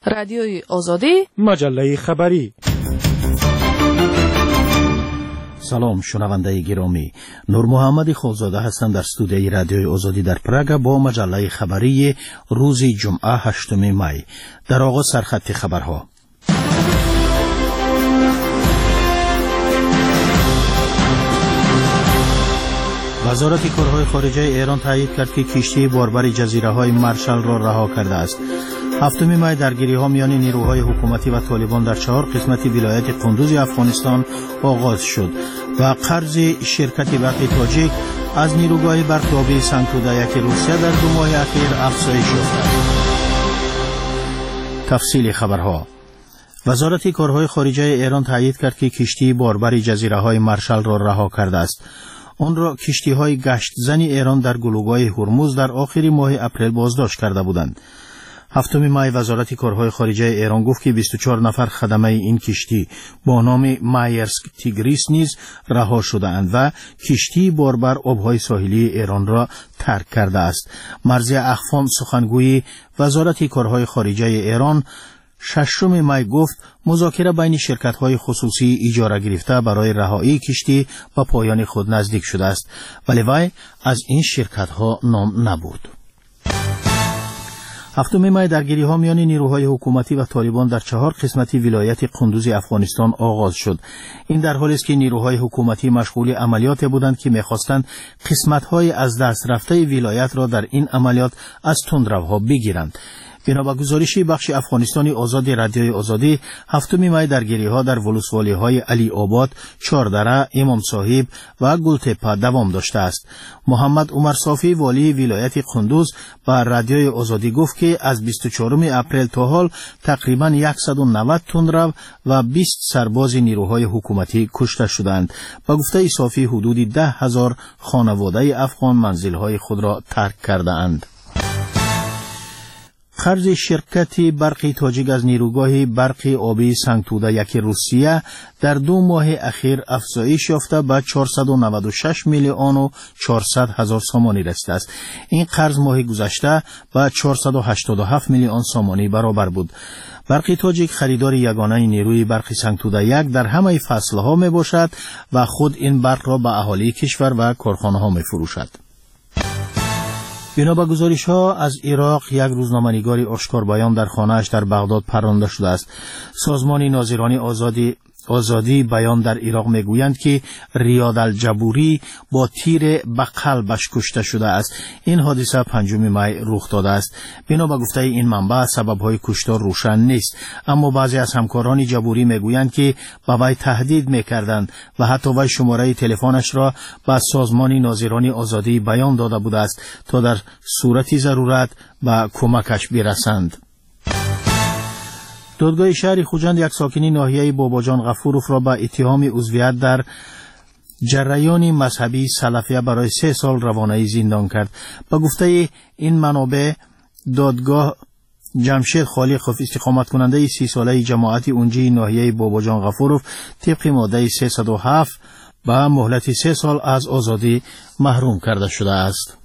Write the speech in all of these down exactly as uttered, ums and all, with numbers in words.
رادیوی آزادی، مجله خبری. سلام شنونده گرامی، نور محمد خالزاده هستم در استودیوی رادیوی آزادی در پراگ با مجله خبری روز جمعه هشتم می. در آغاز سرخط خبرها. وزارت کارهای خارجه ایران تایید کرد که کشتی باربر جزیره های مارشال را رها کرده است. هفتم می درگیری ها میان نیروهای حکومتی و طالبان در چهار قسمت ولایت قندوز افغانستان آغاز شد و قرض شرکت برق تاجیک از نیروگاه برق آبی سنگ-توده یک روسیه در دو ماه اخیر افزایش یافته. تفصیل خبرها. وزارت کارهای خارجه ایران تایید کرد که کشتی باربر جزیره های مارشال را رها کرده است. آن را کشتی های گشت زنی ایران در گلوگاه هرمز در آخر ماه اپریل بازداشت کرده بودند. هفتم می وزارت کارهای خارجه ایران گفت که بیست و چهار نفر خدمه این کشتی با نام مایرسک تیگریس نیز رها شده اند و کشتی باربر آبهای ساحلی ایران را ترک کرده است. مرضی اخفام سخنگوی وزارت کارهای خارجه ایران ششم می گفت مذاکره بین شرکت‌های خصوصی اجاره گرفته برای رهایی کشتی و پایان خود نزدیک شده است، ولی وی از این شرکت‌ها نام نبود. هفتم می درگیری ها میان نیروهای حکومتی و طالبان در چهار قسمت ولایت قندوز افغانستان آغاز شد. این در حالی است که نیروهای حکومتی مشغول عملیات بودند که می‌خواستند قسمت‌های از دست رفته ولایت را در این عملیات از تندروها بگیرند. بنا به گزارش بخش افغانستانی آزاد رادیوی آزادی، هفتم می درگیری ها در ولسوالی های علی آباد، چاردره، امام صاحب و گلتپه دوام داشته است. محمد عمر صافی والی ولایت قندوز با رادیوی آزادی گفت که از بیست و چهارم اپریل تا حال تقریباً صد و نود تندرو و بیست سرباز نیروهای حکومتی کشته شدند. با گفته صافی حدود ده هزار خانواده افغان منزل‌های خود را ترک کرده اند. قرض شرکت برق تاجیک از نیروگاه برق آبی سنگ-توده یک روسیه در دو ماه اخیر افزایش یافته به چهارصد و نود و شش میلیون و چهارصد هزار سامانی رسیده است. این قرض ماه گذشته به چهارصد و هشتاد و هفت میلیون سامانی برابر بود. برق تاجیک خریدار یگانه نیروی برق سنگ-توده یک در همه فصلها می باشد و خود این برق را به اهالی کشور و کارخانه ها می فروشد. بنا به گزارش ها از عراق، یک روزنامه‌نگاری آشکار بیان در خانه‌اش در بغداد پرانده شده است. سازمان ناظران آزادی آزادی بیان در عراق میگویند که ریاد الجبوری با تیر به قلبش کشته شده است. این حادثه پنجم می رخ داده است. بنا به گفته این منبع سبب‌های کشتار روشن نیست، اما بعضی از همکاران جبوری میگویند که به وی تهدید میکردند و حتی وی شماره تلفنش را به سازمان ناظران آزادی بیان داده بوده است تا در صورت ضرورت به کمکش برسند. دادگاه شهر خوجند یک ساکنی ناحیه باباجان غفورов را با اتهام عضویت در جریان مذهبی سلفیه برای سه سال روانه‌ای زندان کرد. با گفته این منابع، دادگاه جمشید خالقov استقامت کننده سی ساله جماعت اونجی ناحیه باباجان غفورov طبق ماده سیصد و هفت با مهلت سه سال از آزادی محروم کرده شده است.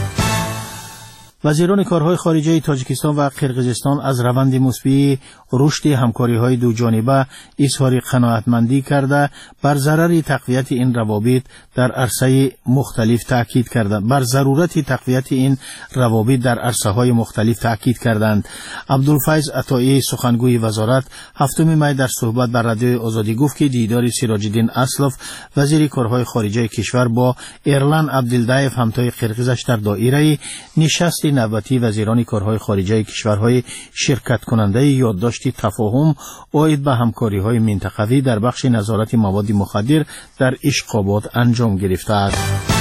وزیران کارهای خارجه تاجیکستان و قرقیزستان از روند مثبت رشد همکاری‌های دو جانبه اظهار قناعتمندی کرده بر ضرر تقویت این روابط در عرصه مختلف تاکید کردند بر ضرورت تقویت این روابط در عرصه‌های مختلف تاکید کردند. عبدالفیض عطایی سخنگوی وزارت هفتم می در صحبت در رادیوی آزادی گفت که دیدار سراج الدین اسلف وزیر کارهای خارجه کشور با ایرلان عبدالدایف همتای قرقیزش در دایره نشست نوبتی وزیران کارهای خارجه کشورهای شرکت کننده یادداشت تفاهم عاید به همکاری‌های منطقوی در بخش نظارت مواد مخدر در اشقابات انجام گرفته است.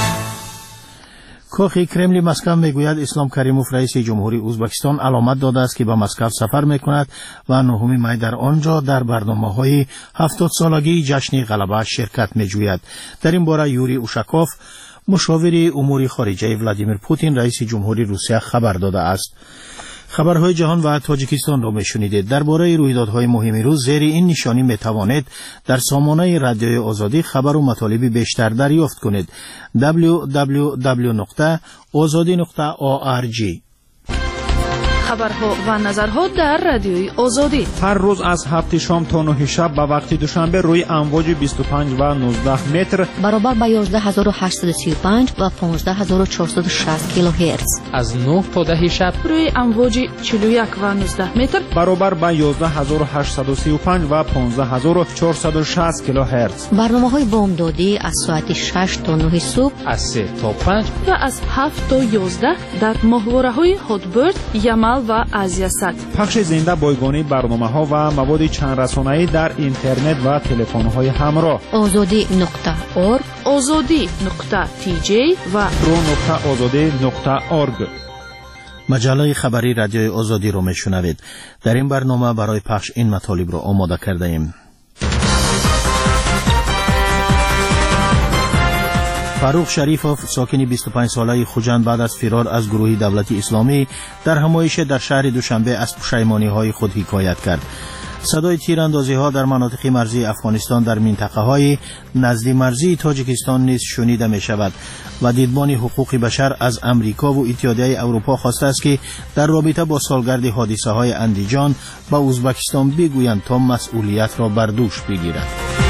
کاخ کرملین مسکو میگوید اسلام کریموف رئیس جمهوری ازبکستان علامت داده است که به مسکو سفر میکند و نهم می در آنجا در برنامه‌های هفتاد سالگی جشن غلبه شرکت میجوید. در این باره یوری اوشاکوف مشاور امور خارجه ولادیمیر پوتین رئیس جمهوری روسیه خبر داده است. خبرهای جهان و تاجیکستان را میشنیدید. درباره رویدادهای مهم روز زیر این نشانی میتوانید در سامانه رادیوی آزادی خبر و مطالب بیشتر دریافت کنید. دبلیو دبلیو دبلیو نقطه آزادی نقطه او آر جی خبرها و نظرها در رادیوی آزادی. هر روز از هفت شام تا نه شب به وقت دوشنبه روی امواج بیست و پنج و نوزده متر برابر با یازده هزار و هشتصد و سی و پنج و پانزده هزار و چهارصد و شصت کیلوهرتز. از نه تا ده شب روی امواج چهل و یک و نوزده متر برابر با یازده هزار و هشتصد و سی و پنج و پانزده هزار و چهارصد و شصت کیلوهرتز. برنامه‌های بامدادی از ساعت شش تا نه صبح، از سه تا پنج و از هفت تا یازده در ماهواره‌های هاتبرد، یمل و آزیاسات. پخش زنده بایگانی برنامه‌ها و مواد چند رسانه‌ای در اینترنت و تلفن‌های همراه. آزادی نقطه اورگ، آزادی نقطه تی جی و رو نقطه آزادی نقطه اورگ. مجله خبری رادیوی آزادی رو میشنوید. در این برنامه برای پخش این مطالب رو آماده کرده ایم. فاروق شریفوف ساکن بیست و پنج ساله خوجند بعد از فرار از گروه دولتی اسلامی در همایش در شهر دوشنبه از پشیمانی‌های خود حکایت کرد. صدای تیراندازی‌ها در مناطق مرزی افغانستان در منطقه‌های نزدیک مرزی تاجیکستان نیز شنیده می‌شود و دیدبان حقوق بشر از امریکا و اتحادیه اروپا خواسته است که در رابطه با سالگرد حادثه‌های اندیجان با ازبکستان بگویند تا مسئولیت را بر دوش بگیرد.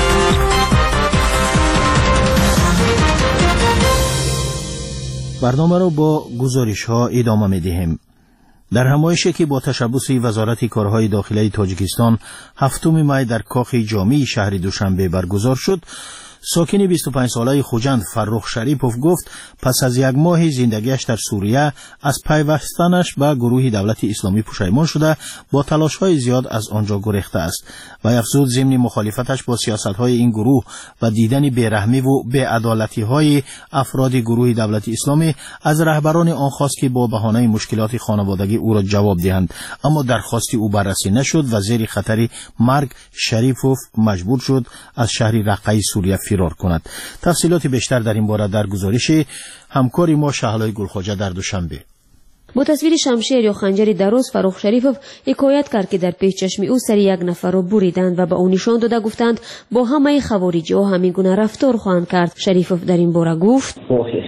برنامه را با گزارش ها ادامه می دهیم. در همایشی که با تشبث وزارت کارهای داخلی تاجیکستان هفتم می در کاخ جامی شهر دوشنبه برگزار شد، ساکن بیست و پنج ساله خوجند فاروق شریفوف گفت پس از یک ماه زندگیش در سوریه از پیوستنش به گروه دولت اسلامی پشیمان شده با تلاش‌های زیاد از آنجا گریخته است و افزود ضمن مخالفتش با سیاست‌های این گروه و دیدن بیرحمی و بی‌عدالتی‌های افراد گروه دولت اسلامی از رهبران آن خواست که با بهانه مشکلات خانوادگی او را جواب دهند، اما درخواستی او بررسی نشد و زیر خطر مرگ شریفوف مجبور شد از شهر رقه سوریه فرار کند. تفصیلات بیشتر در این باره در گزارش همکاری ما شهلای گلخواجه در دوشنبه. با تصویر شمشیر یا خنجری درست فاروق شریفوف حکایت کرد که در پیش چشم او سر یک نفر را بریدند و به او نشان داده گفتند با همه خوارجی ها همین گونه رفتار خواهند کرد. شریفوف در این باره گفت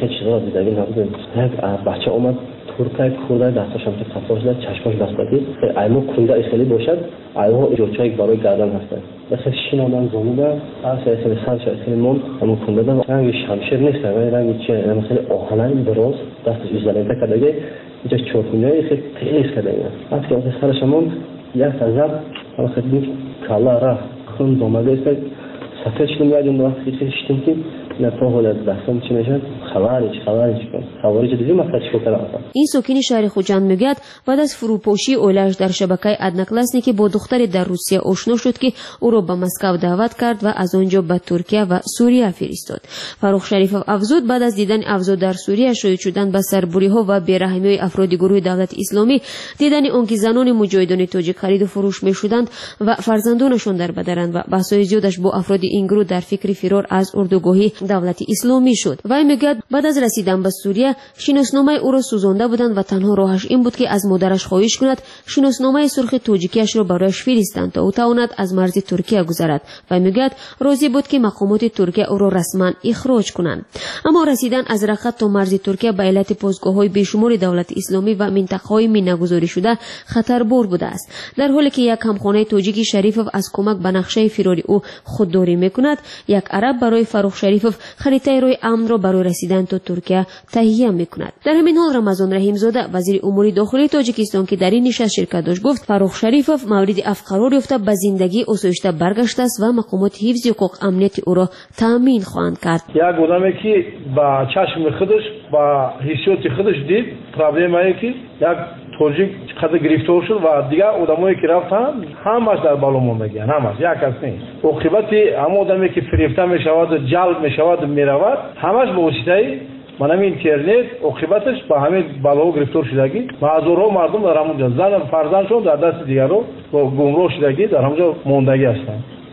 بچه اومد ترکای خورده دستاشم که خطا شده چشماش بستگی ایمو کنده اصلی باشد ایمو جوچای برای گردن هستند مثل شینا من زموده از اصلی سرش اصلی مون همو کنده دم رنگ شمشیر نیست ولی رنگ چیه مثل آهنین دراز دستش ایزالنته کردگه اینجا چوبونای خیلی تیز کردگه از که اصلی سرش مون یک تزب اما خیلی کلا را خون دومده است سفر شدیم یادم دارم خیلی شدیم که نفاهول از دستم چی میشد خوارج خوارج کن خوارج دیدی مثلا چیکار کردن. این ساکن شهر خوجند میگه بعد از فروپاشی اولش در شبکه ادناکلاسنی که با دختری در روسیه آشنا شد که او را به مسکو دعوت کرد و از آنجا به ترکیه و سوریه فرستاد. فاروق شریفوف افزود بعد از دیدن اوضاع در سوریه شاهد شدن به سربری‌ها و بی‌رحمی‌های افراد گروه دولت اسلامی، دیدن آنکه زنان مجاهدان تاجیک خرید و فروش می‌شدند و فرزندانشان در بدرند و بحث‌های زیادش با افراد این گروه در فکر فرار از اردوگاهی دولت اسلامی شد. و میگه بعد از رسیدن به سوریه شناسنامه او را سوزانده بودند و تنها راهش این بود که از مادرش خواهش کند شناسنامه سرخ تاجیکیش را برایش فرستند تا او تواند از مرز ترکیه گذرد و میگه راضی بود که مقامات ترکیه او را رسما اخراج کنند. اما رسیدن از رقه تا مرز ترکیه به علت پاسگاه‌های بیشمار دولت اسلامی و منطقه‌های میناگذاری شده خطربار بوده است. در حالی که یک همخانه تاجیکی شریفوف از کمک به نقشه فراری او خودداری میکند، یک عرب برای فاروق شریفوف خریطه روی امن را برای رسیدن تا ترکیه تهیه میکند. در همین حال رمضان رحیم زاده وزیر امور داخلی تاجیکستان که در این نشست شرکت داشت گفت فاروق شریفوف مورد عفو قرار یافته به زندگی آسایشته برگشته است و مقامات حفظ حقوق امنیتی او را تامین خواهند کرد. یک آدمی که با چشم خودش با حسیات خودش دید پرابلم ای که یک تاجیک قد گرفتار شد و دیگه آدمایی که رفتن همش در بالا موندگی همش یک کس نیست. عاقبت هم آدمی که فریفته میشود جلب میشود میرود همش به واسطه من همین اینترنت عاقبتش با همین بالا گرفتار شدگی و هزارها مردم در همونجا زن فرزندشون در دست دیگرو با گمراه شدگی در همونجا موندگی هستند.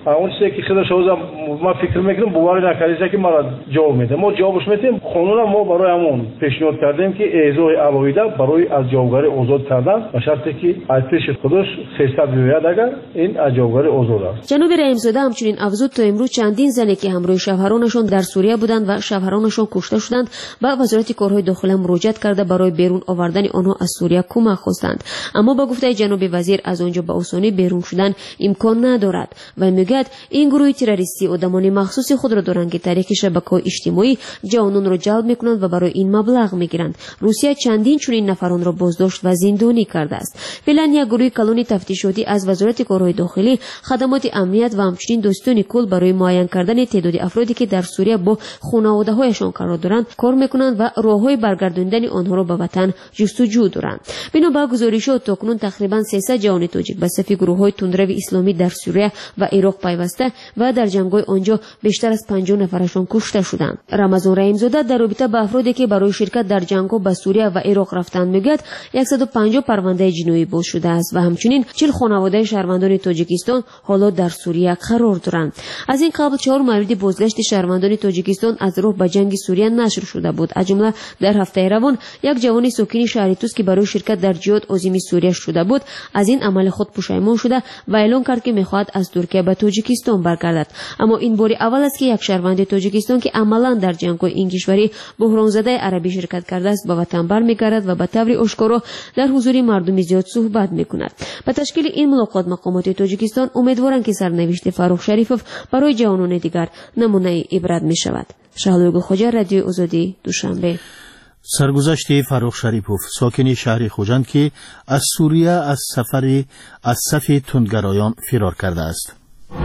اون چیزی که خودش اوزم ما فکر میکنم باور نکردید که ما را جواب میده. ما جوابش میدیم. قانون ما برای همون پیشنهاد کردیم که اعضای علاویده برای از جوابگاری آزاد کردن به شرطی که از پیش خودش سیصد بیاید اگر این از جوابگاری آزاد است. جناب رحیم‌زاده همچنین افزود تا امروز چندین زنی که همراه شوهرانشان در سوریه بودند و شوهرانشان کشته شدند به وزارت کارهای داخله مراجعت کرده برای بیرون آوردن آنها از سوریه کمک خواستند، اما با گفته جناب وزیر از آنجا به آسانی بیرون شدن امکان ندارد و میگوید این گروه تروریستی آدمان مخصوص خود را دارند که طریق شبکه‌های اجتماعی جوانان را جلب میکنند و برای این مبلغ میگیرند. روسیه چندین چنین نفران را بازداشت و زندانی کرده است. فعلا یک گروه کلون تفتیشاتی از وزارت کارهای داخلی، خدمات امنیت و همچنین دوستان کل برای معین کردن تعداد افرادی که در سوریه با خانواده‌هایشان قرار دارند کار میکنند و راههای برگرداندن آنها را به وطن جستجو دارند. بنابر گزارش‌ها تاکنون تقریبا سیصد جوان تاجیک به صف گروه‌های تندروی اسلامی در سوریه و عراق پیوسته و در جنگ‌های آنجا بیشتر از پنجاه نفرشان کشته شدند. رمضان رحیم‌زاده در رابطه با افرادی که برای شرکت در جنگ‌ها به سوریه و عراق رفتند میگوید صد و پنجاه پرونده جنایی باز شده است و همچنین چهل خانواده شهروندان تاجیکستان حالا در سوریه قرار دارند. از این قبل چهار مورد بازگشت شهروندان تاجیکستان از راه به جنگ سوریه نشر شده بود. از جمله در هفته روان یک جوان ساکن شهر توس که برای شرکت در جهاد عظیمی سوریه شده بود از این عمل خود پشیمان شده و اعلام کرد که میخواهد از ترکیه به تاجیکستان برگردد. اما این بار اول است که یک شهروند تاجیکستان که عملا در جنگ‌های این کشوری بحران زده عربی شرکت کرده است به وطن برمیگردد و به طور آشکارا در حضور مردم زیاد صحبت میکند. به تشکیل این ملاقات مقامات تاجیکستان امیدوارند که سرنوشت فاروق شریفوف برای جوانان دیگر نمونه عبرت میشود. شهلوی خوجا، رادیو آزادی، دوشنبه. سرگذشت فاروق شریفوف ساکن شهر خوجند که از سوریه از سفری از صف تندگرایان فرار کرده است.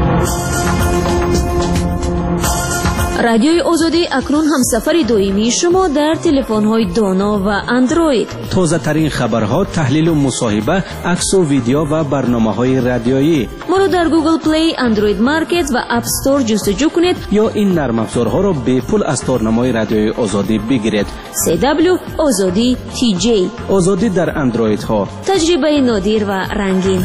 رادیوی آزادی اکنون هم سفر دائمی شما در تلفن‌های دانا و اندروید. تازه ترین خبرها، تحلیل و مصاحبه، عکس و ویدیو و برنامه‌های رادیویی. ما رو در گوگل پلی، اندروید مارکت و اپ استور جستجو کنید یا این نرم افزارها را به پول از تارنمای رادیوی آزادی بگیرید. سی دبلیو آزادی تی جی. آزادی در اندروید ها. تجربه نادر و رنگین.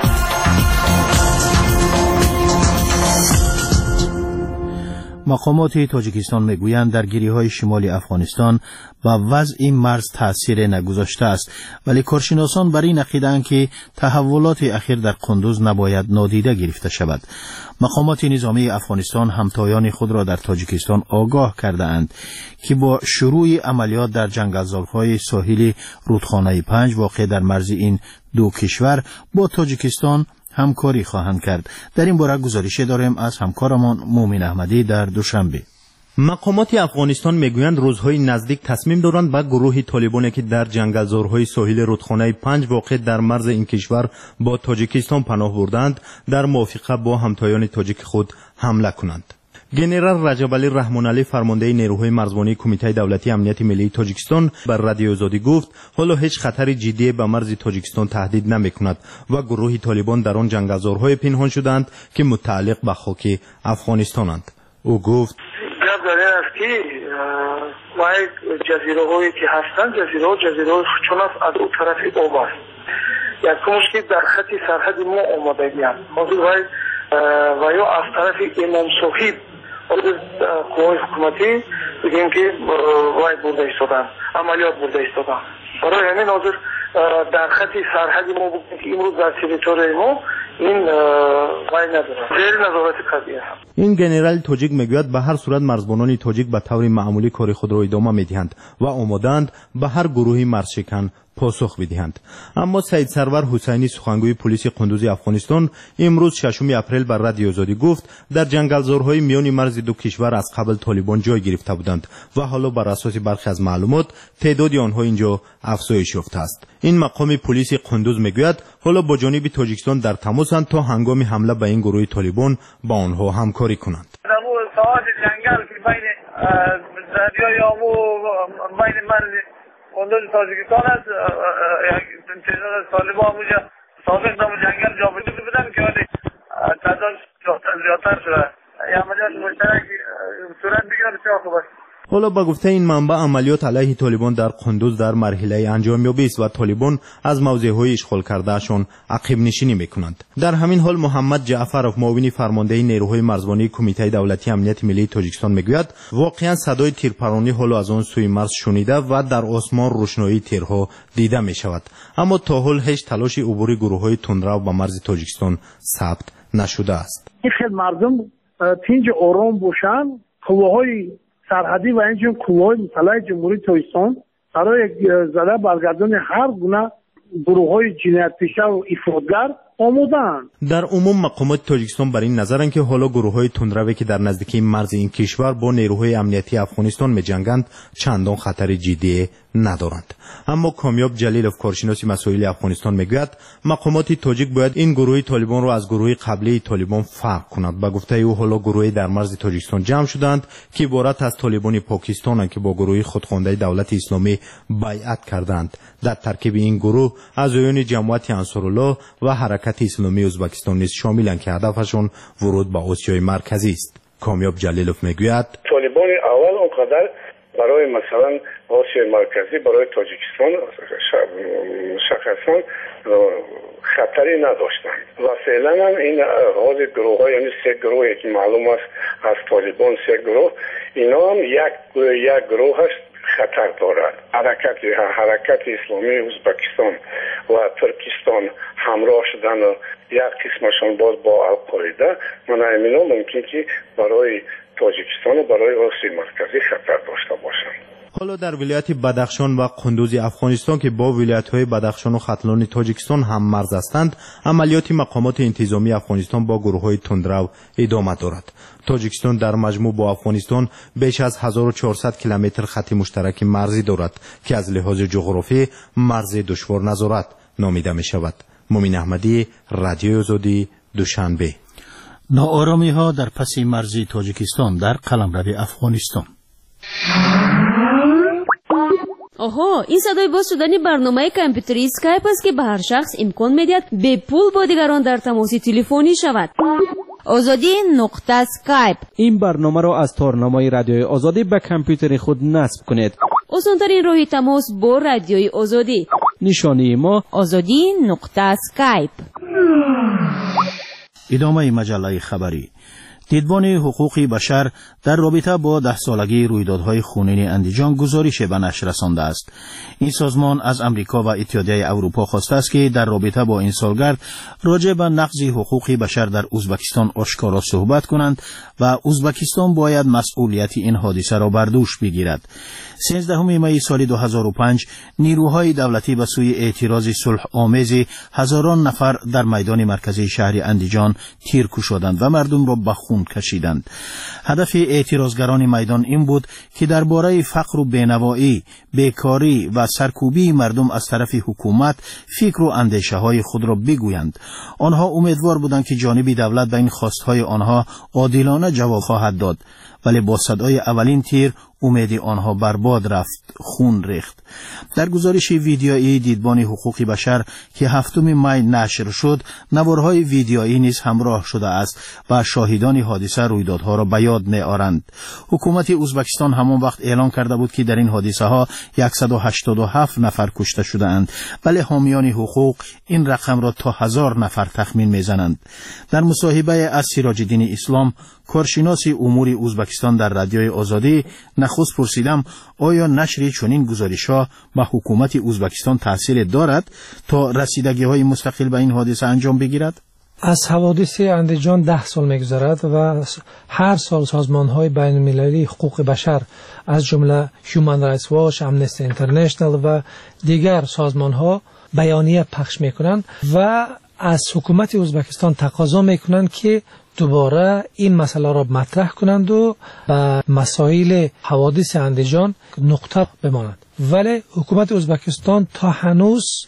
مقامات تاجیکستان میگویند درگیری‌های شمال افغانستان به وضع مرز تأثیر نگذاشته است، ولی کارشناسان بر این عقیده‌اند که تحولات اخیر در قندوز نباید نادیده گرفته شود. مقامات نظامی افغانستان همتایان خود را در تاجیکستان آگاه کرده‌اند که با شروع عملیات در جنگلزارهای ساحل رودخانه پنج واقع در مرز این دو کشور با تاجیکستان همکاری خواهند کرد. در این باره گزارش داریم از همکارمان مومن احمدی در دوشنبه. مقامات افغانستان میگویند روزهای نزدیک تصمیم دارند به گروه طالبانی که در جنگلزارهای ساحل رودخانه پنج واقع در مرز این کشور با تاجیکستان پناه بردند در موافقه با همتایان تاجیک خود حمله کنند. گنرال رجب علی رحمان علی فرمانده نیروهای مرزبانی کمیته دولتی امنیت ملی تاجیکستان بر رادیو آزادی گفت حالا هیچ خطر جدی به مرز تاجیکستان تهدید نمی‌کند و گروه طالبان در آن جنگلزارهای پنهان شدند که متعلق به خاک افغانستانند. او گفت گپ در این است که وای جزیره هایی که هستند جزیره ها جزیره های چون از اون طرف آب است. یک مشکل در خط سرحد ما آمدگی است. حاضر وای و یا از طرف امام صاحب قوای حکومتی بگیم که وای برده ایستادن، عملیات برده ایستادن. برای همین حاضر در خط سرحد ما بگیم که امروز در تریتوری ما این وای نداره، زیر نظارت قضیه هست. این گنرال تاجیک میگوید به هر صورت مرزبانان تاجیک به طور معمولی کار خود را ادامه میدهند و آمادند به هر گروهی مرزشکن پاسخ بدهند. اما سید سرور حسینی سخنگوی پلیس قندوز افغانستان امروز ششم اپریل بر رادیو آزادی گفت در جنگلزارهای میان مرز دو کشور از قبل طالبان جای گرفته بودند و حالا بر اساس برخی از معلومات تعداد آنها اینجا افزایش یافته است. این مقام پلیس قندوز میگوید حالا با جانب تاجیکستان در تماسند تا هنگام حمله به این گروه طالبان با آنها همکاری کنند. در اون ساحت جنگل که بین دریای آمو بین مرز قندوز تاجیکستان است، تعداد طالبان اونجا سابق در جنگل جابجا بودن که ولی تعداد زیادتر شده. این عملیات مشترک صورت بگیره بسیار خوب است. حالا با گفته این منبع عملیات علیه طالبان در قندوز در مرحله انجامیابی است و طالبان از موضع‌های اشغال کردهشان عقب نشینی میکنند. در همین حال محمد جعفرов معاون فرمانده نیروهای مرزبانی کمیته دولتی امنیت ملی تاجیکستان میگوید واقعا صدای تیرپرانی حالا از آن سوی مرز شنیده و در آسمان روشنایی تیرها دیده می شود، اما تا حال هیچ تلاش عبور گروه‌های تندرو به مرز تاجیکستان ثبت نشده است. خیلی مردم تینج آرام باشن، قواهای سرحدی و اینجور قواهای مسلح جمهوری تاجیکستان برای زده برگردان هر گونه گروه‌های جنایت‌پیشه و افراطگر آمودند. در عموم مقامات تاجیکستان بر این نظرند که حالا گروه‌های تندروی که در نزدیکی مرز این کشور با نیروهای امنیتی افغانستان می‌جنگند چندان خطر جدی ندارند. اما کامیاب جلیلوف کارشناس مسائل افغانستان میگوید مقامات تاجیک باید این گروه طالبان را از گروه قبلی طالبان فرق کند. به گفته او حالا گروهی در مرز تاجیکستان جمع شدند که عبارت از طالبان پاکستان که با گروه خودخوانده دولت اسلامی بیعت کردند. در ترکیب این گروه اعضایان جماعت انصارالله و حرکت اسلامی ازبکستان نیز شاملند که هدفشون ورود به آسیای مرکزی است. کامیاب جلیلوف میگوید طالبان اول اونقدر برای مثلا آسیای مرکزی برای تاجیکستان شخصا خطری نداشتند و فعلا هم این آغاز گروه ها، یعنی سه گروه که معلوم است از طالبان سه گروه، اینا هم یک یک گروه هست خطر دارد. حرکت حرکت اسلامی ازبکستان و ترکستان همراه شدن و یک قسمشان باز با القاعده، من اینا ممکن که برای تاجیکستان و برای آسیای مرکزی خطر داشته باشند. حالا در ولایت بدخشان و قندوز افغانستان که با ولایت‌های بدخشان و ختلان تاجیکستان هم مرز هستند، عملیات مقامات انتظامی افغانستان با گروه‌های تندرو ادامه دارد. تاجیکستان در مجموع با افغانستان بیش از هزار و چهارصد کیلومتر خط مشترک مرزی دارد که از لحاظ جغرافی مرز دشوار نظارت نامیده می شود. مومن احمدی، رادیوی آزادی، دوشنبه. ناآرامی ها در پس مرزی تاجیکستان در قلمرو افغانستان. آها، این صدای باز شدن برنامه کامپیوتری اسکایپ است که به هر شخص امکان میدهد به پول با دیگران در تماس تلفنی شود. آزادی نقطه اسکایپ. این برنامه را از تارنمای رادیوی آزادی به کامپیوتر خود نصب کنید. آسان‌ترین راه تماس با رادیوی آزادی. نشانی ما آزادی نقطه اسکایپ. ادامه مجله خبری. دیدبان حقوق بشر در رابطه با ده سالگی رویدادهای خونین اندیجان گزارش به نشر رسانده است. این سازمان از امریکا و اتحادیه اروپا خواسته است که در رابطه با این سالگرد راجع به نقض حقوق بشر در ازبکستان آشکارا صحبت کنند و ازبکستان باید مسئولیت این حادثه را بر دوش بگیرد. سیزدهم می سال دو هزار و پنج نیروهای دولتی به سوی اعتراض صلح آمیز هزاران نفر در میدان مرکزی شهر اندیجان تیر کشیدند و مردم را به خون کشیدند. هدف اعتراضگران میدان این بود که درباره فقر و بینوایی، بیکاری و سرکوبی مردم از طرف حکومت فکر و اندیشه های خود را بگویند. آنها امیدوار بودند که جانب دولت به این خواستهای آنها عادلانه جواب خواهد داد، ولی با صدای اولین تیر امید آنها برباد رفت، خون ریخت. در گزارش ویدیویی دیدبان حقوق بشر که هفتم می نشر شد، نوارهای ویدیویی نیز همراه شده است و شاهدان حادثه رویدادها را به یاد می‌آورند. حکومت ازبکستان همان وقت اعلام کرده بود که در این حادثه ها صد و هشتاد و هفت نفر کشته شده‌اند، ولی حامیان حقوق این رقم را تا هزار نفر تخمین می‌زنند. در مصاحبه از سراج الدین اسلام، کارشناس امور ازبکستان در رادیوی آزادی، نخست پرسیدم آیا نشر چنین گزارش‌ها به حکومت ازبکستان تأثیر دارد تا رسیدگی‌های مستقل به این حادثه انجام بگیرد؟ از حوادث اندیجان ده سال می‌گذرد و هر سال سازمان‌های بین‌المللی حقوق بشر از جمله هیومن رایتس واچ، امنستی اینترنشنال و دیگر سازمان‌ها بیانیه پخش می‌کنند و از حکومت ازبکستان تقاضا می‌کنند که دوباره این مسئله را مطرح کنند و به مسائل حوادث اندیجان نقطه بمانند. ولی حکومت ازبکستان تا هنوز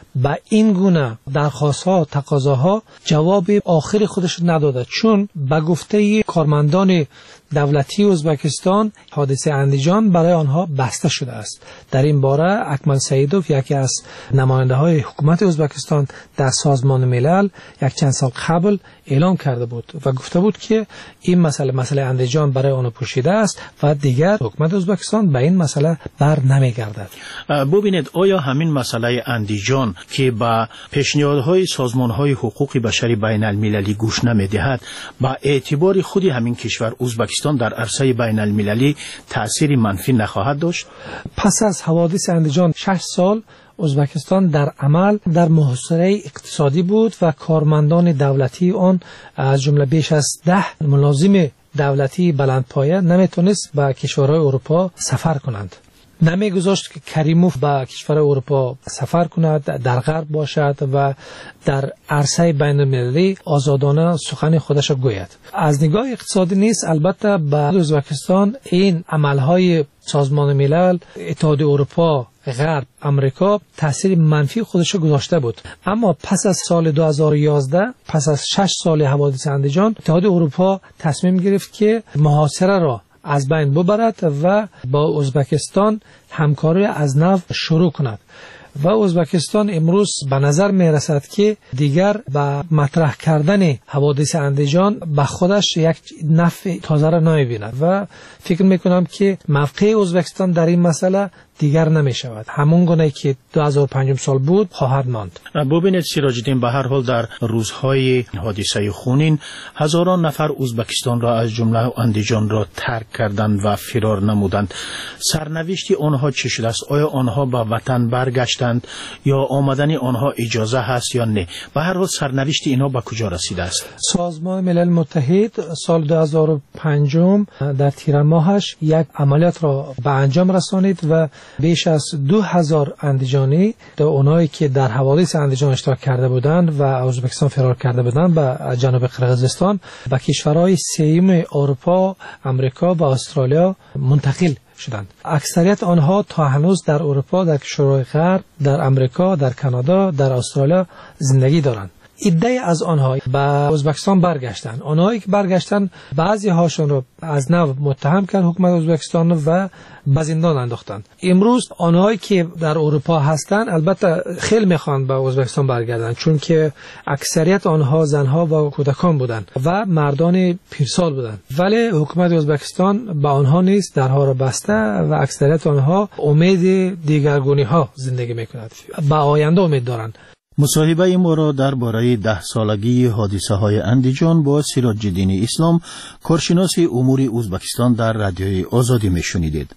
با این گونه درخواست‌ها تقاضاها جواب آخر خودش نداده، چون به گفته کارمندان دولتی ازبکستان حادثه اندیجان برای آنها بسته شده است. در این باره اکمل سعیدوف یکی از نماینده های حکومت ازبکستان در سازمان ملل یک چند سال قبل اعلام کرده بود و گفته بود که این مسئله مسئله اندیجان برای آن پوشیده است و دیگر حکومت ازبکستان به این مسئله بر نمیگردد. ببینید آیا همین مسئله اندیجان که با پیشنهادهای سازمانهای حقوق بشری بین المللی گوش نمیدهد با اعتبار خودی همین کشور ازبکستان در عرصه بین المللی تأثیر منفی نخواهد داشت؟ پس از حوادث اندیجان شش سال ازبکستان در عمل در محاصره اقتصادی بود و کارمندان دولتی آن از جمله بیش از ده ملازم دولتی بلندپایه نمیتونست به کشورهای اروپا سفر کنند. نمیگذاشت که کریموف به کشور اروپا سفر کند، در غرب باشد و در عرصه بین المللی آزادانه سخن خودش گوید. از نگاه اقتصادی نیست البته به ازبکستان این عملهای سازمان ملل، اتحادیه اروپا، غرب، امریکا تاثیر منفی خودش گذاشته بود. اما پس از سال دو هزار و یازده، پس از شش سال حوادث اندیجان، اتحادیه اروپا تصمیم گرفت که محاصره را از بین ببرد و با ازبکستان همکاری از نو شروع کند و ازبکستان امروز به نظر می رسد که دیگر به مطرح کردن حوادث اندیجان به خودش یک نفع تازه را نمی بیند و فکر می کنم که موقع ازبکستان در این مسئله دیگر نمی شود. همون گونه که دو هزار و پنج سال بود خواهد ماند. ببینید سیراج الدین، به هر حال در روزهای حادثه خونین هزاران نفر ازبکستان را از جمله اندیجان را ترک کردند و فرار نمودند. سرنوشت آنها چه شده است؟ آیا آنها به وطن برگشتند یا آمدن آنها اجازه هست یا نه؟ به هر حال سرنوشت اینها به کجا رسیده است؟ سازمان ملل متحد سال دو هزار و پنج در تیر ماهش یک عملیات را به انجام رسانید و بیش از دو هزار اندیجانی، اونایی که در حوادث اندیجان اشتراک کرده بودند و ازبکستان فرار کرده بودند به جنوب قرقیزستان، به کشورهای سوم اروپا، امریکا و استرالیا منتقل شدند. اکثریت آنها تا هنوز در اروپا، در کشورهای غرب، در امریکا، در کانادا، در استرالیا زندگی دارند. عده‌ای از آنها به ازبکستان برگشتند. آنهایی که برگشتند بعضی هاشون رو از نو متهم کرد حکومت ازبکستان و به زندان انداختند. امروز آنهایی که در اروپا هستند البته خیلی میخوان به ازبکستان برگردند، چون که اکثریت آنها زنها و کودکان بودند و مردان پیرسال بودند، ولی حکومت ازبکستان به آنها نیز درها را بسته و اکثریت آنها امید دیگرگونی ها زندگی میکنند، به آینده امید دارند. مصاحبه ما را درباره ده سالگی حادثه های اندیجان با سیراج الدین اسلام، کارشناس امور ازبکستان در رادیوی آزادی میشنیدید.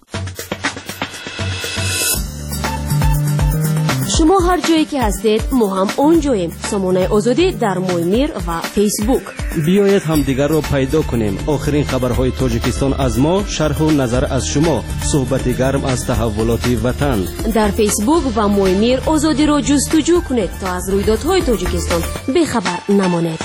شما هر جایی که هستید ما هم اونجاییم. سامانه آزادی در مویمیر و فیسبوک. بیایید همدیگر را پیدا کنیم. آخرین خبرهای تاجیکستان از ما، شرح و نظر از شما، صحبت گرم از تحولات وطن. در فیسبوک و مویمیر آزادی را جستجو کنید تا از رویدادهای تاجیکستان بخبر نمانید.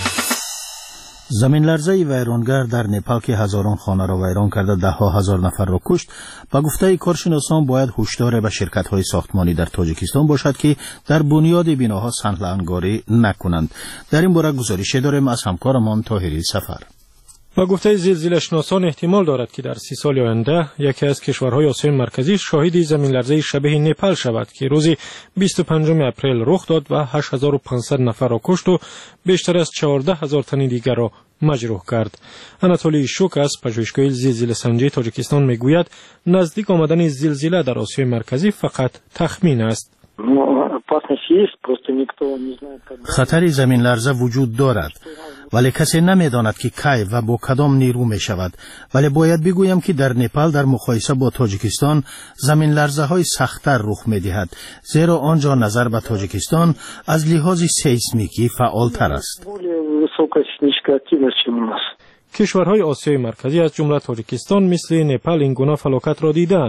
زمین لرزه ویرانگر در نپال که هزاران خانه را ویران کرده ده ها هزار نفر را کشت، با گفته کارشناسان باید هشدار به شرکت‌های ساختمانی در تاجیکستان باشد که در بنیاد بناها صنعت‌انگاری نکنند. در این باره گزارش داریم از همکارمان طاهری سفر. با گفته زلزله‌شناسان احتمال دارد که در سی سال آینده یکی از کشورهای آسیای مرکزی شاهد زمین لرزه شبیه نپال شود که روز بیست و پنجم اپریل رخ داد و هشت هزار و پانصد نفر را کشت و بیشتر از چهارده هزار تن دیگر را مجروح کرد. اناتولی شوک از پژوهشگاه زلزله سنجی تاجیکستان میگوید نزدیک آمدن زلزله در آسیای مرکزی فقط تخمین است. خطر زمین لرزه وجود دارد، ولی کسی نمیداند که کی و با کدام نیرو می شود. ولی باید بگویم که در نپال در مقایسه با تاجیکستان زمین لرزه های سخت‌تر رخ می دهد، زیرا آنجا نظر به تاجیکستان از لحاظ سیسمیکی فعالتر است. کشورهای آسیای مرکزی از جمله تاجیکستان مثل نپال این گونه فلاکت را دیدند.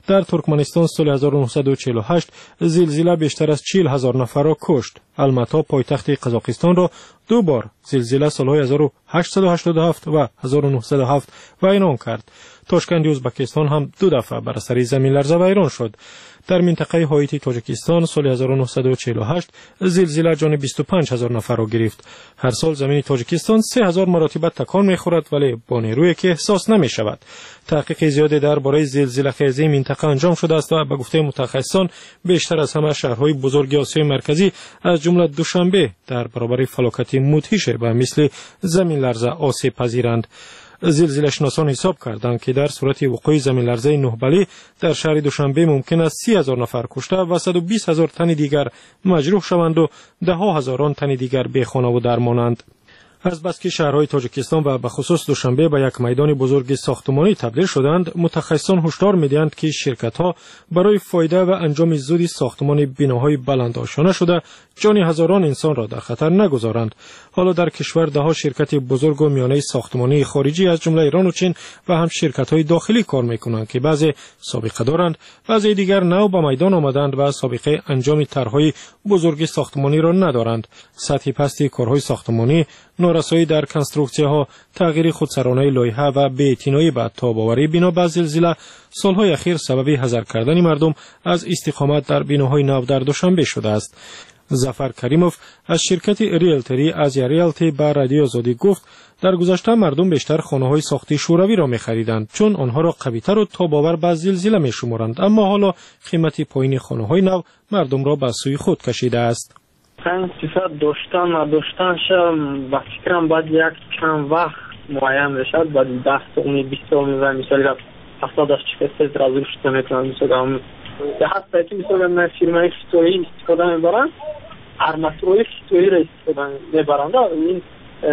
در ترکمنستان سال هزار و نهصد و چهل و هشت زلزله بیشتر از چهل هزار نفر را کشت. الماتا پایتخت قزاقستان را دو بار زلزله سالهای هزار و هشتصد و هشتاد و هفت و هزار و نهصد و هفت ویران کرد. تاشکند ازبکستان هم دو دفعه بر اثر زمین لرزه ویران شد. در منطقه هایتی تاجیکستان سال هزار و نهصد و چهل و هشت زلزله جان بیست و پنج هزار نفر را گرفت. هر سال زمین تاجیکستان سه هزار مرتبه تکان می‌خورد ولی با نیرویی که احساس نمی‌شود. تحقیق زیادی درباره زلزله خیزی منطقه انجام شده است و به گفته متخصصان بیشتر از همه شهرهای بزرگ آسیای مرکزی از جمله دوشنبه در برابر فلاکت مدهش به مثل زمین لرزه آسیب پذیرند. زلزله شناسان حساب کردند که در صورت وقوع زمین لرزه نهبلی در شهر دوشنبه ممکن است سی هزار نفر کشته و صد و بیست هزار تن دیگر مجروح شوند و ده ها هزاران تن دیگر بی خانه و درمانند. از بس که شهرهای تاجیکستان و به خصوص دوشنبه به یک میدان بزرگ ساختمانی تبدیل شدند، متخصصان هشدار می‌دهند که شرکت‌ها برای فایده و انجام زودی ساختمان بناهای بلند آشیانه شده جان هزاران انسان را در خطر نگذارند. حالا در کشور ده ها شرکت بزرگ و میانه ساختمانی خارجی از جمله ایران و چین و هم شرکت‌های داخلی کار می‌کنند که بعضی سابقه دارند، بعضی دیگر نو به میدان آمدند و سابقه انجام طرح‌های بزرگ ساختمانی را ندارند. سطح پست کارهای ساختمانی، نارسایی در کنسترکسی‌ها، تغییر خودسرانه لایحه و بی‌اعتنایی به تاب‌آوری بنا به زلزله سالهای اخیر سبب حذر کردن مردم از استقامت در بناهای نو در دوشنبه شده است. ظفر کریموف از شرکت ریلتری از ریلتی به رادیو آزادی گفت در گذشته مردم بیشتر خانه‌های ساختی شوروی را می‌خریدند چون آنها را قوی‌تر و تاب‌آور به زلزله می‌شمارند، اما حالا قیمت پایین خانه‌های نو مردم را به سوی خود کشیده است. این صفت داشتن و داشتنش با فکرم باید یک چند وقت معین بشد، باید ده سالی بیست سالی و مثالی را هفتاد از چکسته رازی شده میتونم مثلا یا حتی که مثلا من فیلمای فیتویی استفاده میبرن ارماتوری فیتویی را استفاده میبرند این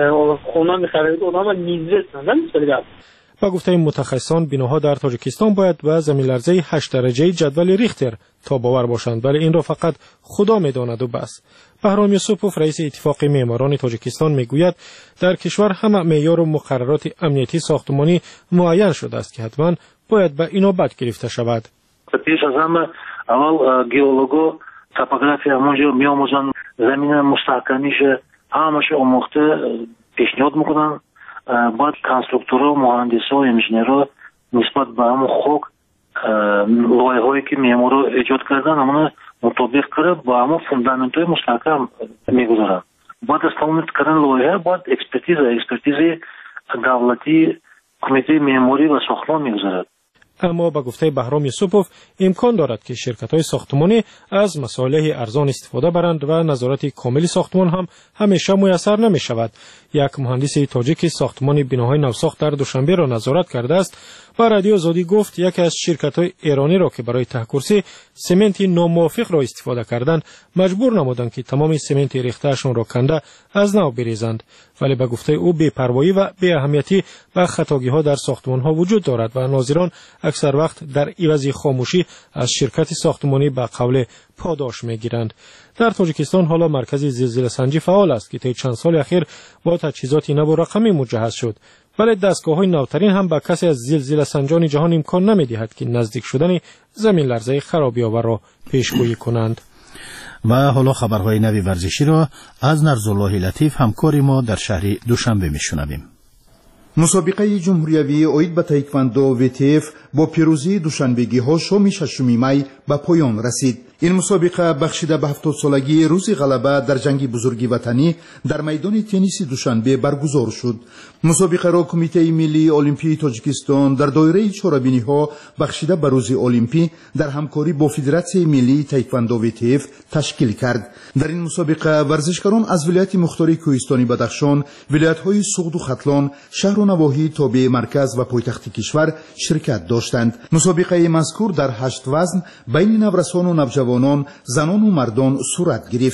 خونه میخرید آدم نیزه نه مثالی را. با گفته متخصصان بناها در تاجیکستان باید به زمین لرزه هشت درجه جدول ریختر تاب‌آور باشند ولی این را فقط خدا میداند و بس. بهرام یوسفوف رئیس اتفاق معماران تاجیکستان میگوید در کشور همه معیار و مقررات امنیتی ساختمانی معین شده است که حتما باید به اینابت گرفته شود. پیش از همه اول گئولوگا توپوگرافی همونجا میآموزند زمین مستحکمیش همش آموخته پیشنهاد میکنن. باید کنسترکتورها و مهندسا و انجینرها نسبت به همون خاک لایه‌هایی که معمارا ایجاد کردن همون مطابق کرده با همون فوندامنت‌های مستحکم میگذارن. باید از تمام کردن لایحه باید اکسپرتیز اکسپرتیز دولتی کمیته معماری و ساختمان میگذارد. اما با گفته بهرام یوسفوف امکان دارد که شرکت‌های ساختمانی از مصالح ارزان استفاده برند و نظارت کامل ساختمان هم همیشه میسر نمی شود. یک مهندس تاجیک ساختمان بناهای نوساخت در دوشنبه را نظارت کرده است. با رادیو آزادی گفت یکی از شرکت‌های ایرانی را که برای تهکرسی سمنت ناموافق را استفاده کردند مجبور نمودند که تمام سمنت ریخته‌شان را کنده از نو بریزند، ولی به گفته او بی‌پروایی و بی اهمیتی و خطاگی‌ها در ساختمان‌ها وجود دارد و ناظران اکثر وقت در عوض خاموشی از شرکت ساختمانی به قول پاداش می‌گیرند. در تاجیکستان حالا مرکز زلزله سنجی فعال است که طی چند سال اخیر با تجهیزات نو و رقمی مجهز شد، ولی دستگاه‌های نوترین هم به کسی از زلزله سنجان جهان امکان نمی‌دهد که نزدیک شدن زمین لرزه خرابی‌آور را پیشگویی کنند. و حالا خبرهای نوی ورزشی را از نرزالله لطیف همکار ما در شهر دوشنبه میشنویم. مسابقه جمهوریوی اوید به تایکواندو ویتیف با پیروزی دوشنبگی ها شام ششم می به پایان رسید. این مسابقه بخشیده به هفتاد سالگی روز غلبه در جنگ بزرگی وطنی در میدان تنیس دوشنبه برگزار شد. مسابقه را کمیته ملی المپی تاجیکستان در دایره چهاربینی ها بخشیده به روز المپی در همکاری با فدراسیون ملی تایکواندو ویتیف تشکیل کرد. در این مسابقه ورزشکاران از ولایت مختار کوهستانی بدخشان، ولایت‌های سغد و ختلان، شهر و نواحی تابع مرکز و پایتخت کشور شرکت داشتند. مسابقه مذکور در هشت وزن بین نورسان و نوجوانان، زنان و مردان صورت گرفت.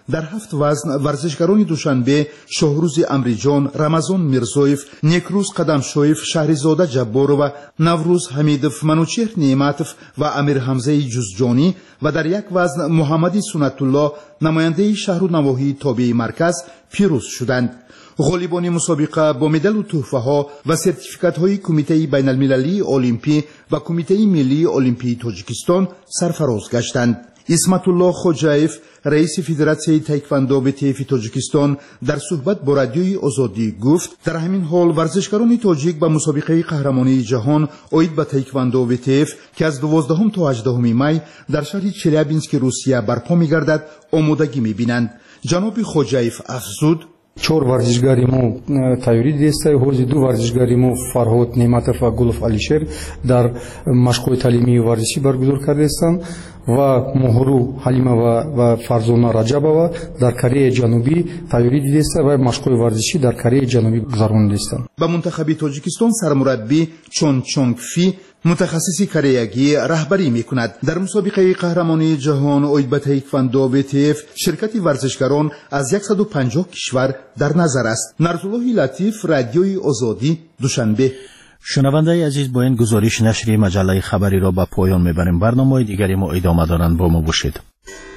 در هفت وزن ورزشکاران دوشنبه شاهروز امریجان، رمضان میرزویف، نیکروز قدمشویف، شهرزاده جبار و نوروز حمیدوف، منوچهر نعمتوف و امیر حمزه جزجانی و در یک وزن محمدی سنت الله نماینده شهر و نواحی تابع مرکز پیروز شدند. غالبان مسابقه با مدال و تحفه ها و سرتیفیکات های کمیته بین المللی المپی و کمیته ملی المپی تاجیکستان سرفراز گشتند. اسمت الله خوجایف، رئیس فدراسیون تایکواندو به طیف تاجیکستان، در صحبت با رادیوی آزادی گفت در همین حال ورزشکاران تاجیک به مسابقه قهرمانی جهان اوید به تایکواندو به طیف که از دوازدهم تا هجدهم می در شهر چلیابینسک روسیه برپا می‌گردد آمادگی می‌بینند. جناب خوجایف افزود: چهار ورزشکاری ما تیاری دیسته حوزه دو ورزشکاری ما فرهاد نعمتوف و گلوف علیشیر در مشق‌های تعلیمی ورزشی برگزار کرده هستند و مهرو حلیمه و فرزانه رجبова در کره جنوبی تیاری دیسته و مشق‌های ورزشی در کره جنوبی گذرانده هستند. با منتخب تاجیکستان سرمربی چون چونگ فی متخصصی کره‌ای رهبری می‌کند. در مسابقه قهرمانی جهان اوید به تایکواندو به طیف شرکت ورزشکاران از صد و پنجاه کشور در نظر است. نرزالله لطیف، رادیوی آزادی، دوشنبه. شنونده عزیز، با این گزارش نشریه مجله خبری را به پایان میبریم. برنامه دیگری ما ادامه دارند، با ما باشید.